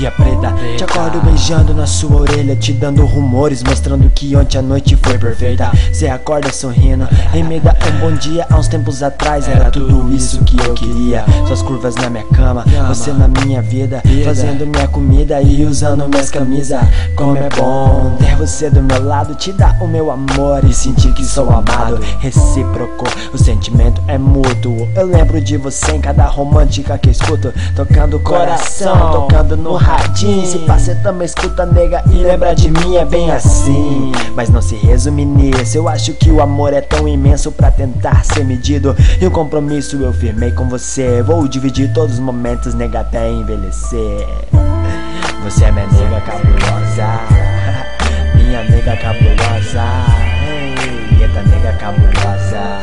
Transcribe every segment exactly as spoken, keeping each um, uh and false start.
dia preta. Te acordo beijando na sua orelha, te dando rumores, mostrando que ontem a noite foi perfeita. Cê acorda sorrindo e me dá um bom dia. Há uns tempos atrás era tudo isso que eu queria. Suas curvas na minha cama, você na minha vida, fazendo minha comida e usando minhas camisas. Como é bom ter você do meu lado, te dar o meu amor e sentir que sou amado. Recíproco, o sentimento é mútuo. Eu lembro de você em cada romântica que escuto, tocando coração, tocando no radinho. Se você também escuta, nega, e lembra de mim, é bem assim. Mas não se resume nisso, eu acho que o amor é tão imenso pra tentar ser medido. E o compromisso eu firmei com você, vou dividir todos os momentos, nega, até envelhecer. Você é minha nega cabulosa, minha nega cabulosa. Ei, eita nega cabulosa.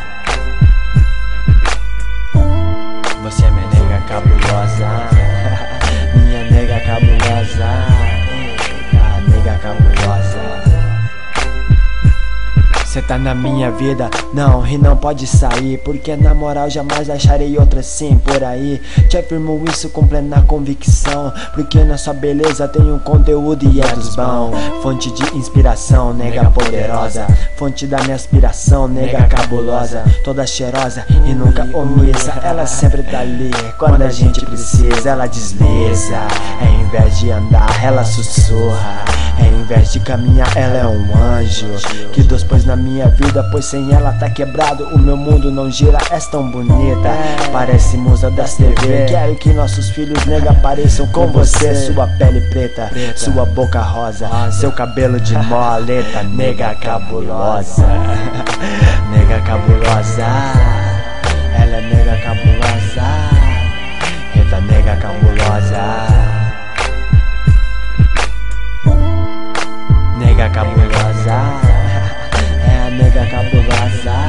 Você é minha nega cabulosa, minha nega cabulosa. Eita nega cabulosa. Cê tá na minha vida, não, e não pode sair, porque na moral jamais acharei outra assim por aí. Te afirmo isso com plena convicção, porque na sua beleza tem um conteúdo e é dos bons. Fonte de inspiração, nega poderosa, fonte da minha aspiração, nega cabulosa. Toda cheirosa e nunca omissa, ela sempre tá ali quando a gente precisa. Ela desliza, ao invés de andar, ela sussurra. Ao invés de caminhar, ela é um anjo que Deus pôs na minha vida, pois sem ela tá quebrado, o meu mundo não gira. És tão bonita, parece musa das T V. Quero que nossos filhos, nega, pareçam com você. Sua pele preta, sua boca rosa, seu cabelo de moleta, nega cabulosa. Nega cabulosa, ela é nega cabulosa. Eita nega cabulosa. Nega cabulosa, é a nega cabulosa.